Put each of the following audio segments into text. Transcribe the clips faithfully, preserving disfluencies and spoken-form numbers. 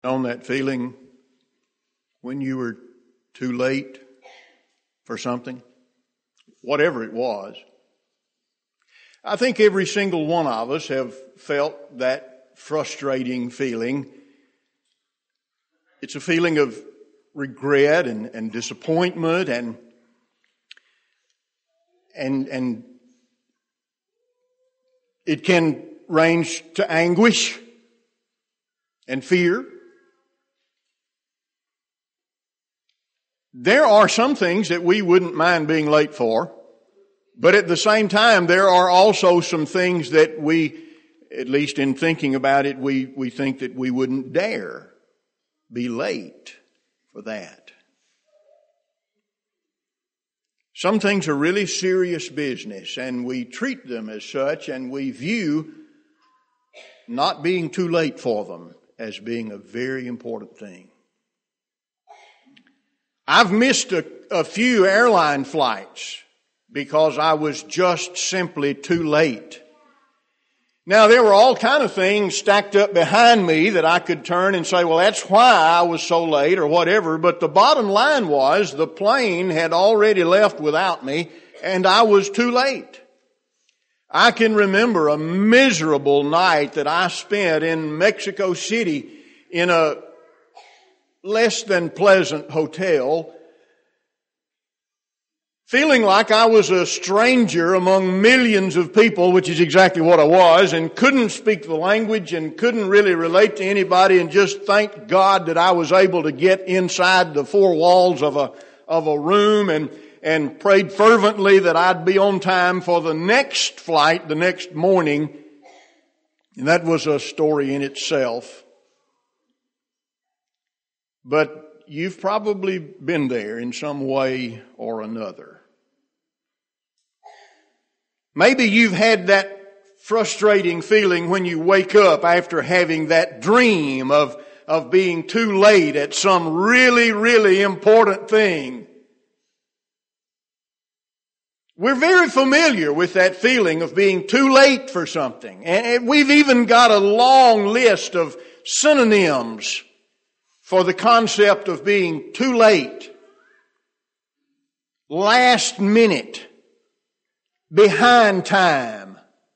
On that feeling when you were too late for something, whatever it was. I think every single one of us have felt that frustrating feeling. It's a feeling of regret and, and disappointment and and and it can range to anguish and fear. There are some things that we wouldn't mind being late for, but at the same time, there are also some things that we, at least in thinking about it, we, we think that we wouldn't dare be late for that. Some things are really serious business, and we treat them as such, and we view not being too late for them as being a very important thing. I've missed a, a few airline flights because I was just simply too late. Now, there were all kind of things stacked up behind me that I could turn and say, well, that's why I was so late or whatever. But the bottom line was the plane had already left without me and I was too late. I can remember a miserable night that I spent in Mexico City in a less than pleasant hotel, feeling like I was a stranger among millions of people, which is exactly what I was, and couldn't speak the language and couldn't really relate to anybody, and just thank God that I was able to get inside the four walls of a of a room and and prayed fervently that I'd be on time for the next flight the next morning. And that was a story in itself. But you've probably been there in some way or another. Maybe you've had that frustrating feeling when you wake up after having that dream of, of being too late at some really, really important thing. We're very familiar with that feeling of being too late for something. And we've even got a long list of synonyms for the concept of being too late, last minute, behind time,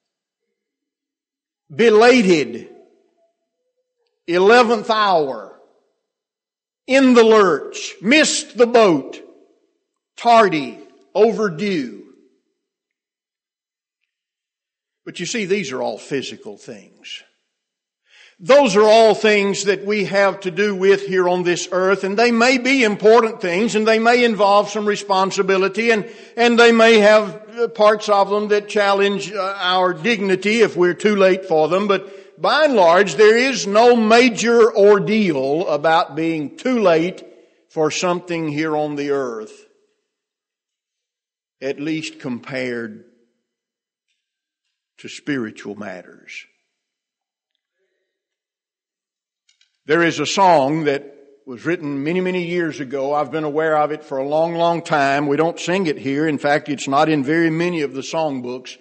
belated, eleventh hour, in the lurch, missed the boat, tardy, overdue. But you see, these are all physical things. Those are all things that we have to do with here on this earth, and they may be important things, and they may involve some responsibility, and, and they may have parts of them that challenge our dignity if we're too late for them, but by and large, there is no major ordeal about being too late for something here on the earth, at least compared to spiritual matters. There is a song that was written many, many years ago. I've been aware of it for a long, long time. We don't sing it here. In fact, it's not in very many of the songbooks.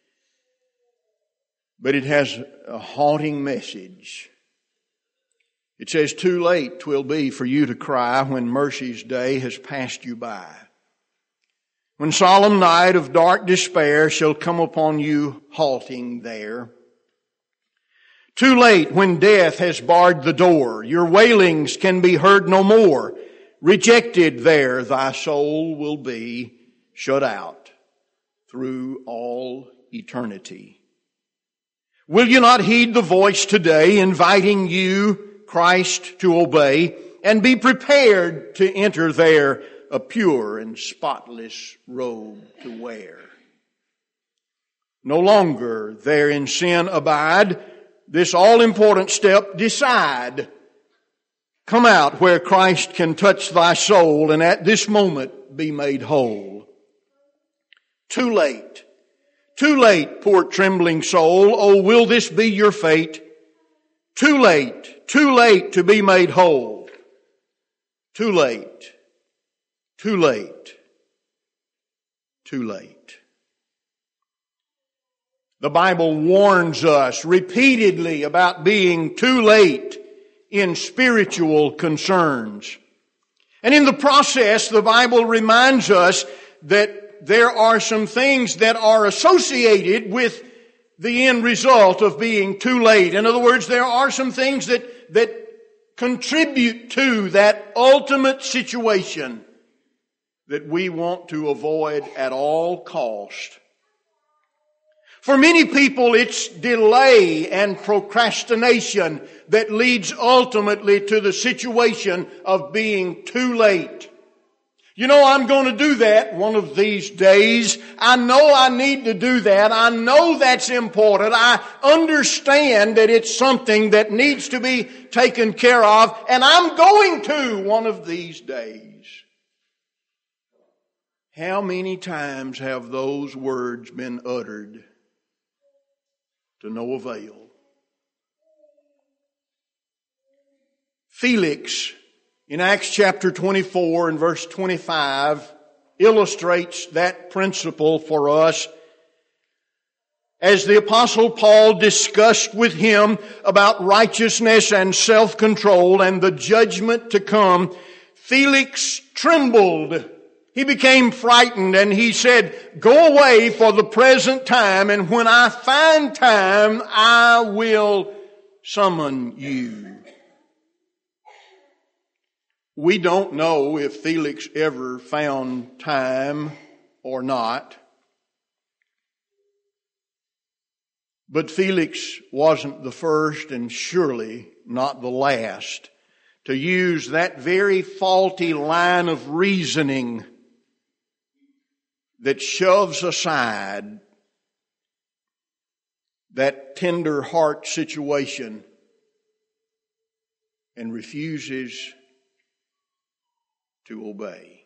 But it has a haunting message. It says, too late 'twill be for you to cry when mercy's day has passed you by. When solemn night of dark despair shall come upon you halting there. Too late when death has barred the door. Your wailings can be heard no more. Rejected there thy soul will be, shut out through all eternity. Will you not heed the voice today inviting you, Christ, to obey and be prepared to enter there a pure and spotless robe to wear? No longer there in sin abide. This all-important step, decide. Come out where Christ can touch thy soul and at this moment be made whole. Too late. Too late, poor trembling soul. Oh, will this be your fate? Too late. Too late to be made whole. Too late. Too late. Too late. The Bible warns us repeatedly about being too late in spiritual concerns. And in the process, the Bible reminds us that there are some things that are associated with the end result of being too late. In other words, there are some things that, that contribute to that ultimate situation that we want to avoid at all cost. For many people, it's delay and procrastination that leads ultimately to the situation of being too late. You know, I'm going to do that one of these days. I know I need to do that. I know that's important. I understand that it's something that needs to be taken care of, and I'm going to one of these days. How many times have those words been uttered to no avail? Felix, in Acts chapter twenty-four and verse twenty-five, illustrates that principle for us as the Apostle Paul discussed with him about righteousness and self-control and the judgment to come. Felix trembled. He became frightened and he said, "Go away for the present time, and when I find time, I will summon you." We don't know if Felix ever found time or not. But Felix wasn't the first and surely not the last to use that very faulty line of reasoning that shoves aside that tender heart situation and refuses to obey.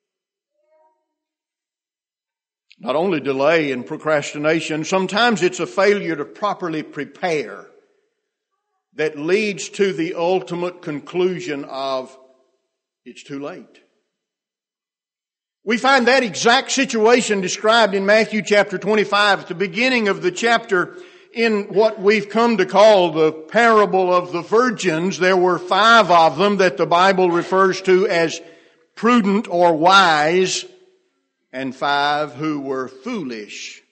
Not only delay and procrastination, sometimes it's a failure to properly prepare that leads to the ultimate conclusion of it's too late. We find that exact situation described in Matthew chapter twenty-five at the beginning of the chapter in what we've come to call the parable of the virgins. There were five of them that the Bible refers to as prudent or wise, and five who were foolish.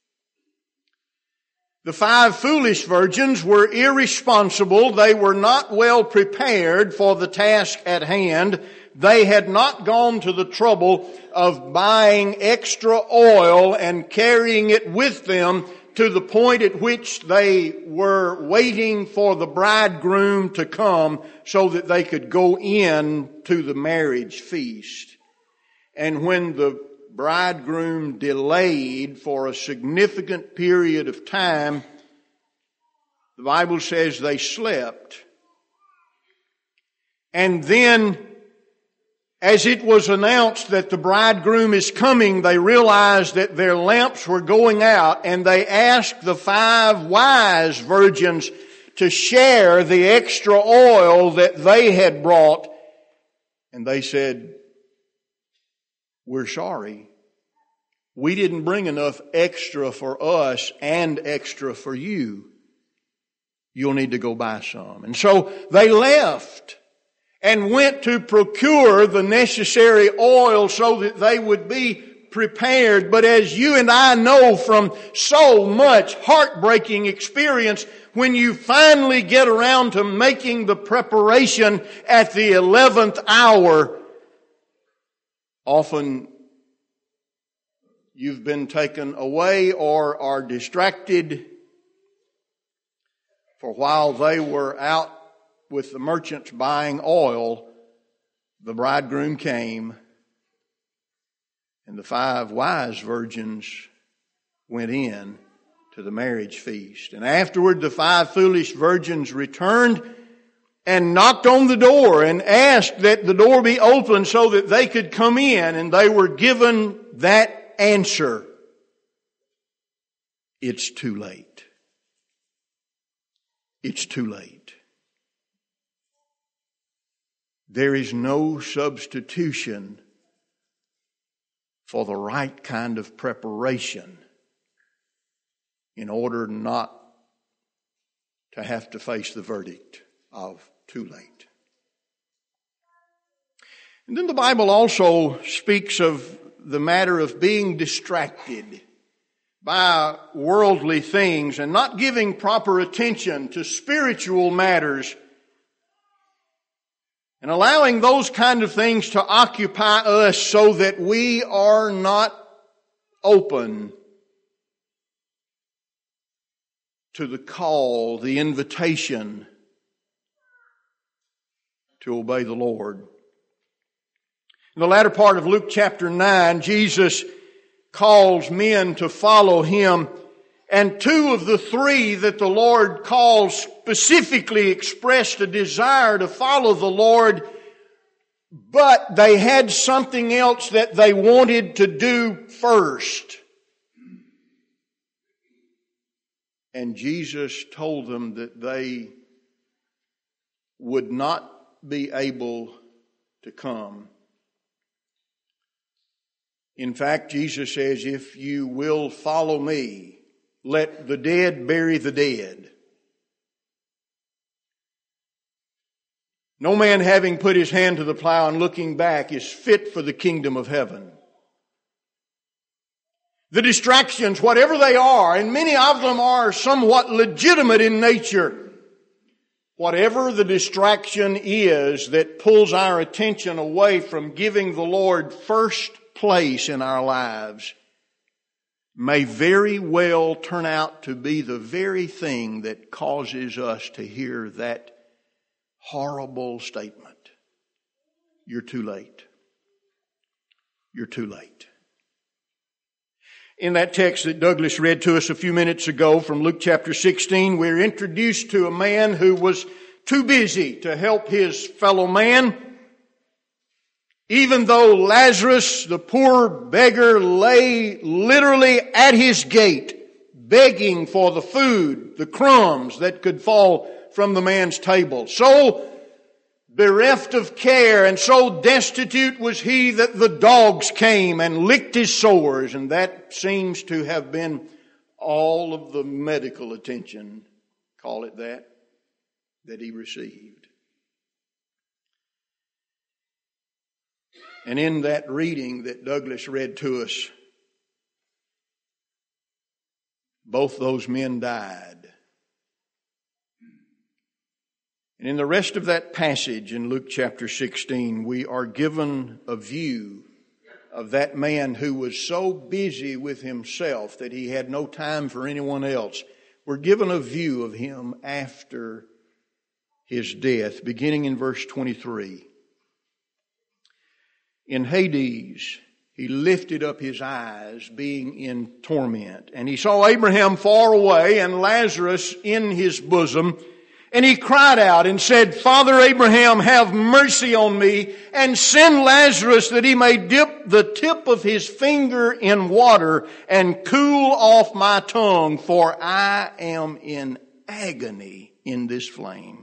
The five foolish virgins were irresponsible. They were not well prepared for the task at hand. They had not gone to the trouble of buying extra oil and carrying it with them to the point at which they were waiting for the bridegroom to come so that they could go in to the marriage feast. And when the bridegroom delayed for a significant period of time, the Bible says they slept. And then, as it was announced that the bridegroom is coming, they realized that their lamps were going out, and they asked the five wise virgins to share the extra oil that they had brought. And they said, "We're sorry. We didn't bring enough extra for us and extra for you. You'll need to go buy some." And so they left and went to procure the necessary oil so that they would be prepared. But as you and I know from so much heartbreaking experience, when you finally get around to making the preparation at the eleventh hour, often you've been taken away or are distracted. For while they were out with the merchants buying oil, the bridegroom came, and the five wise virgins went in to the marriage feast. And afterward the five foolish virgins returned and knocked on the door and asked that the door be opened so that they could come in, and they were given that answer: it's too late. It's too late. There is no substitution for the right kind of preparation in order not to have to face the verdict of too late. And then the Bible also speaks of the matter of being distracted by worldly things and not giving proper attention to spiritual matters and allowing those kind of things to occupy us so that we are not open to the call, the invitation to obey the Lord. In the latter part of Luke chapter nine, Jesus calls men to follow Him, and two of the three that the Lord calls specifically expressed a desire to follow the Lord, but they had something else that they wanted to do first. And Jesus told them that they would not be able to come. In fact, Jesus says, if you will follow me, let the dead bury the dead. No man having put his hand to the plow and looking back is fit for the kingdom of heaven. The distractions, whatever they are, and many of them are somewhat legitimate in nature, whatever the distraction is that pulls our attention away from giving the Lord first place in our lives, may very well turn out to be the very thing that causes us to hear that horrible statement. You're too late. You're too late. In that text that Douglas read to us a few minutes ago from Luke chapter sixteen, we're introduced to a man who was too busy to help his fellow man. Even though Lazarus, the poor beggar, lay literally at his gate, begging for the food, the crumbs that could fall from the man's table. So bereft of care and so destitute was he that the dogs came and licked his sores, and that seems to have been all of the medical attention, call it that, that he received. And in that reading that Douglas read to us, both those men died. And in the rest of that passage in Luke chapter sixteen, we are given a view of that man who was so busy with himself that he had no time for anyone else. We're given a view of him after his death, beginning in verse twenty-three. In Hades, he lifted up his eyes, being in torment. And he saw Abraham far away and Lazarus in his bosom. And he cried out and said, Father Abraham, have mercy on me, and send Lazarus that he may dip the tip of his finger in water and cool off my tongue, for I am in agony in this flame.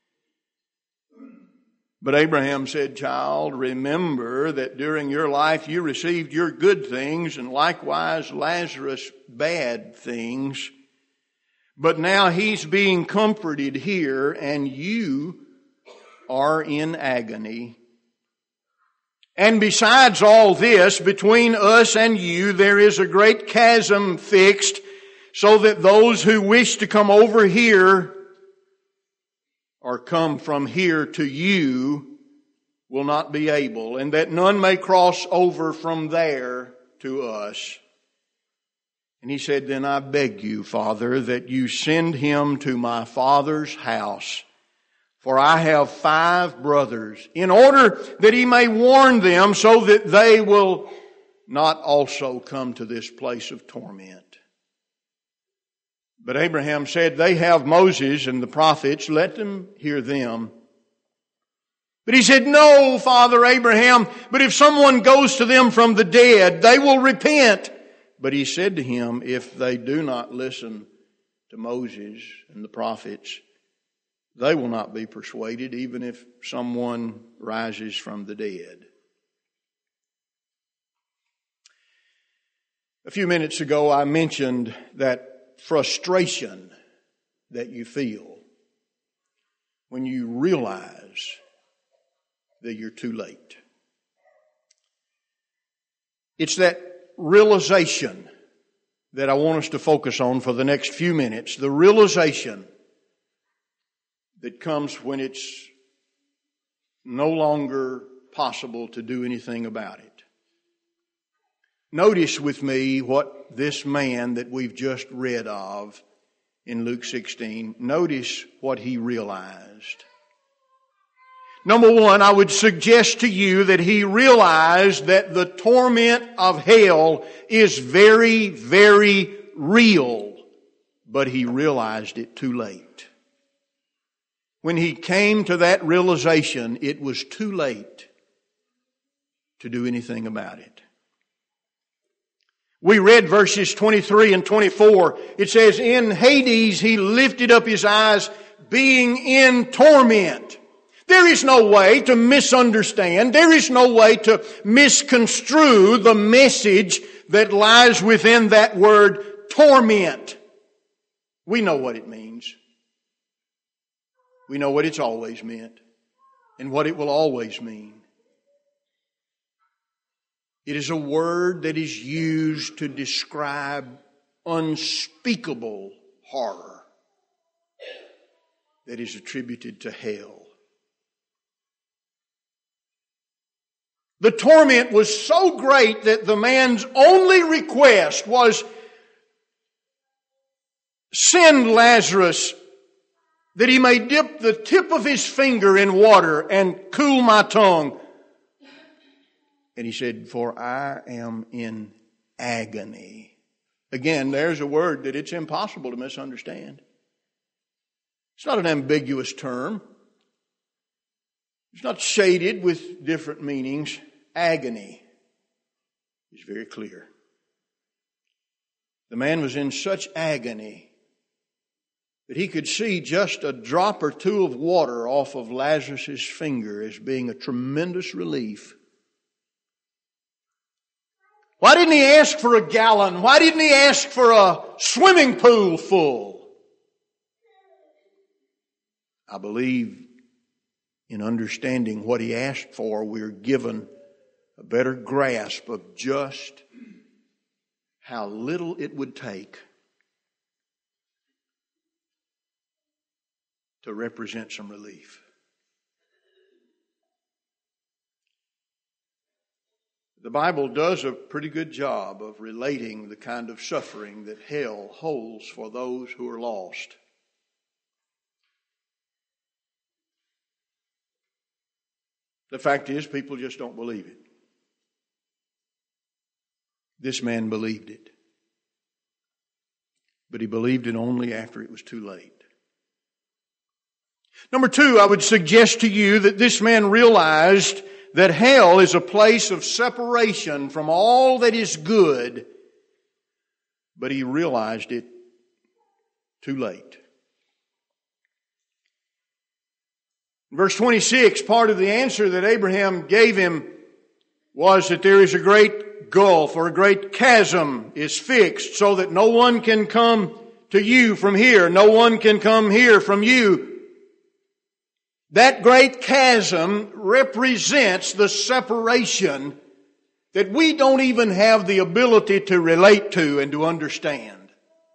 But Abraham said, Child, remember that during your life you received your good things, and likewise Lazarus bad things. But now he's being comforted here, and you are in agony. And besides all this, between us and you there is a great chasm fixed, so that those who wish to come over here or come from here to you will not be able, and that none may cross over from there to us. And he said, Then I beg you, Father, that you send him to my father's house, for I have five brothers, in order that he may warn them, so that they will not also come to this place of torment. But Abraham said, They have Moses and the prophets, let them hear them. But he said, No, Father Abraham, but if someone goes to them from the dead, they will repent. But he said to him, If they do not listen to Moses and the prophets, they will not be persuaded, even if someone rises from the dead. A few minutes ago, I mentioned that frustration that you feel when you realize that you're too late. It's that realization that I want us to focus on for the next few minutes. The realization that comes when it's no longer possible to do anything about it. Notice with me what this man that we've just read of in Luke sixteen, notice what he realized. Number one, I would suggest to you that he realized that the torment of hell is very, very real, but he realized it too late. When he came to that realization, it was too late to do anything about it. We read verses twenty-three and twenty-four. It says, in Hades he lifted up his eyes, being in torment. There is no way to misunderstand. There is no way to misconstrue the message that lies within that word torment. We know what it means. We know what it's always meant and what it will always mean. It is a word that is used to describe unspeakable horror that is attributed to hell. The torment was so great that the man's only request was, send Lazarus that he may dip the tip of his finger in water and cool my tongue. And he said, for I am in agony. Again, there's a word that it's impossible to misunderstand. It's not an ambiguous term. It's not shaded with different meanings. Agony is very clear. The man was in such agony that he could see just a drop or two of water off of Lazarus' finger as being a tremendous relief. Why didn't he ask for a gallon? Why didn't he ask for a swimming pool full? I believe in understanding what he asked for, we're given a better grasp of just how little it would take to represent some relief. The Bible does a pretty good job of relating the kind of suffering that hell holds for those who are lost. The fact is, people just don't believe it. This man believed it. But he believed it only after it was too late. Number two, I would suggest to you that this man realized that hell is a place of separation from all that is good, but he realized it too late. Verse twenty-six, part of the answer that Abraham gave him was that there is a great gulf or a great chasm is fixed so that no one can come to you from here. No one can come here from you. That great chasm represents the separation that we don't even have the ability to relate to and to understand.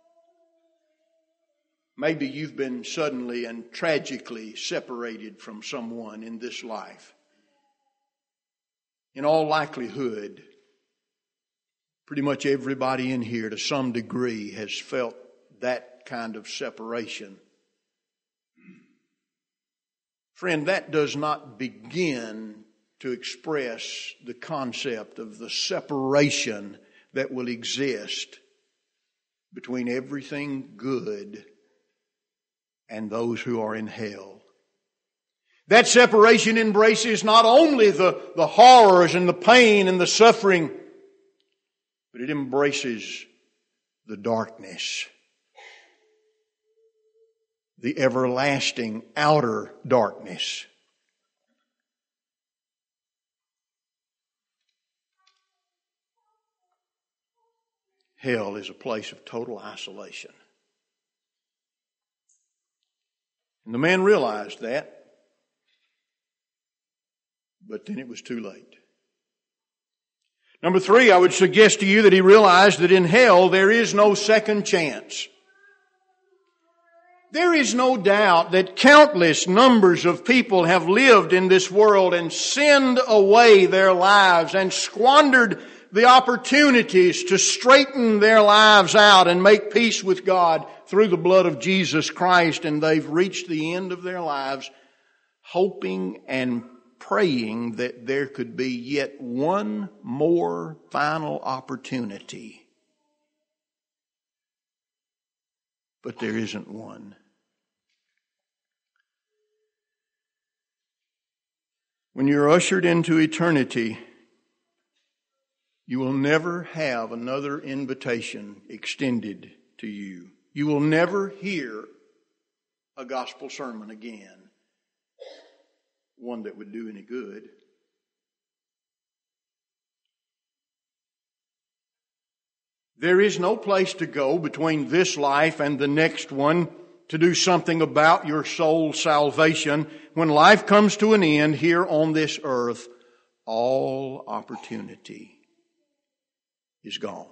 Maybe you've been suddenly and tragically separated from someone in this life. In all likelihood, pretty much everybody in here to some degree has felt that kind of separation. Friend, that does not begin to express the concept of the separation that will exist between everything good and those who are in hell. That separation embraces not only the, the horrors and the pain and the suffering, but it embraces the darkness. The everlasting outer darkness. Hell is a place of total isolation. And the man realized that, but then it was too late. Number three, I would suggest to you that he realized that in hell there is no second chance. There is no doubt that countless numbers of people have lived in this world and sinned away their lives and squandered the opportunities to straighten their lives out and make peace with God through the blood of Jesus Christ, and they've reached the end of their lives hoping and praying that there could be yet one more final opportunity. But there isn't one. When you're ushered into eternity, you will never have another invitation extended to you. You will never hear a gospel sermon again, one that would do any good. There is no place to go between this life and the next one to do something about your soul's salvation. When life comes to an end here on this earth, all opportunity is gone.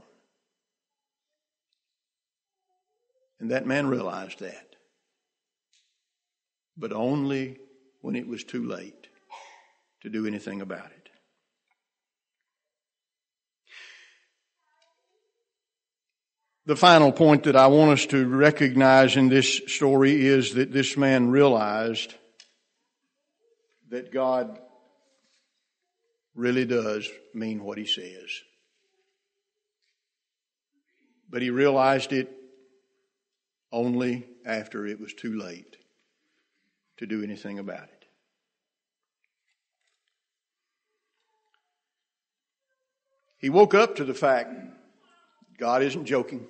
And that man realized that. But only when it was too late to do anything about it. The final point that I want us to recognize in this story is that this man realized that God really does mean what he says. But he realized it only after it was too late to do anything about it. He woke up to the fact God isn't joking.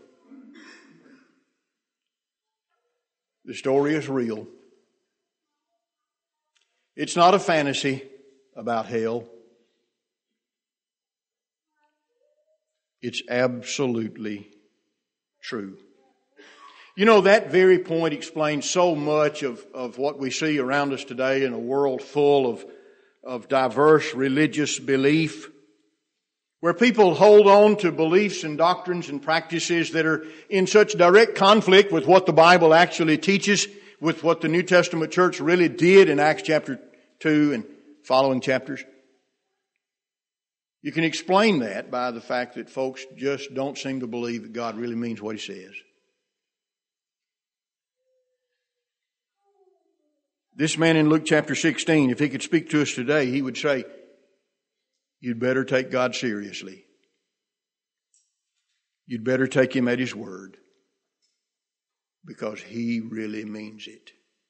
The story is real. It's not a fantasy about hell. It's absolutely true. You know, that very point explains so much of, of what we see around us today in a world full of, of diverse religious belief, where people hold on to beliefs and doctrines and practices that are in such direct conflict with what the Bible actually teaches, with what the New Testament church really did in Acts chapter two and following chapters. You can explain that by the fact that folks just don't seem to believe that God really means what He says. This man in Luke chapter sixteen, if he could speak to us today, he would say, you'd better take God seriously. You'd better take Him at His word, because He really means it.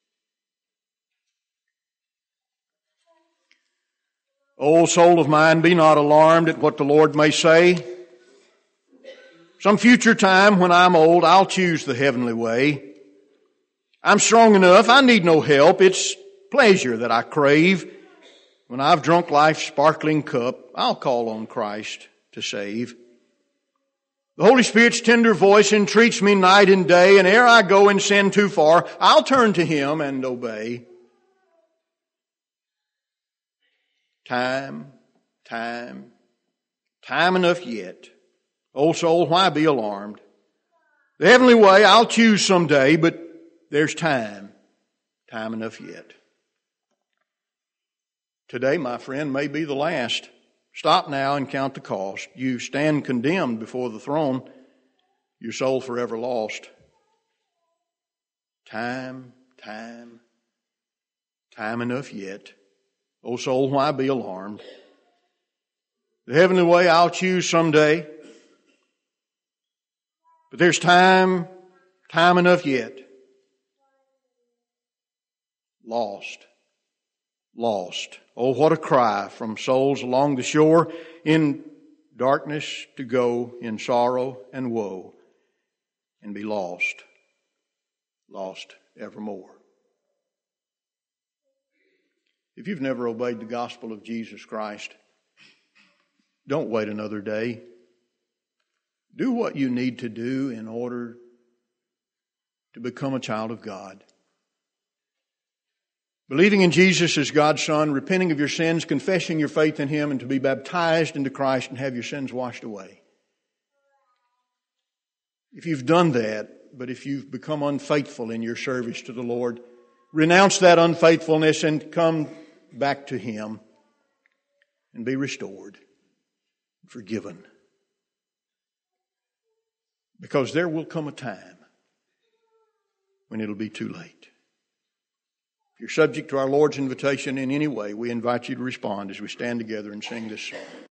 O soul of mine, be not alarmed at what the Lord may say. Some future time when I'm old, I'll choose the heavenly way. I'm strong enough, I need no help. It's pleasure that I crave. When I've drunk life's sparkling cup, I'll call on Christ to save. The Holy Spirit's tender voice entreats me night and day, and ere I go and sin too far, I'll turn to Him and obey. Time, time, time enough yet. O soul, why be alarmed? The heavenly way I'll choose someday, but there's time, time enough yet. Today, my friend, may be the last. Stop now and count the cost. You stand condemned before the throne, your soul forever lost. Time, time, time enough yet. O soul, why be alarmed? The heavenly way I'll choose someday, but there's time, time enough yet. Lost, lost. Oh, what a cry from souls along the shore, in darkness to go, in sorrow and woe, and be lost, lost evermore. If you've never obeyed the gospel of Jesus Christ, don't wait another day. Do what you need to do in order to become a child of God. believing in Jesus as God's Son, repenting of your sins, confessing your faith in Him, and to be baptized into Christ and have your sins washed away. If you've done that, but if you've become unfaithful in your service to the Lord, renounce that unfaithfulness and come back to Him and be restored, forgiven. Because there will come a time when it'll be too late. If you're subject to our Lord's invitation in any way, we invite you to respond as we stand together and sing this song.